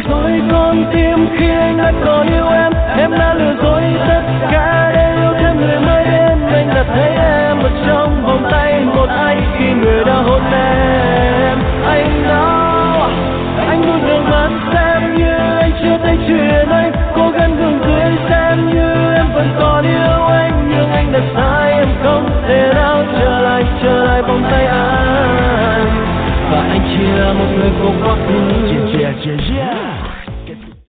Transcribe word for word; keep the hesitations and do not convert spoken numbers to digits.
dối con tim khi anh đã có yêu em. Em đã lừa dối ta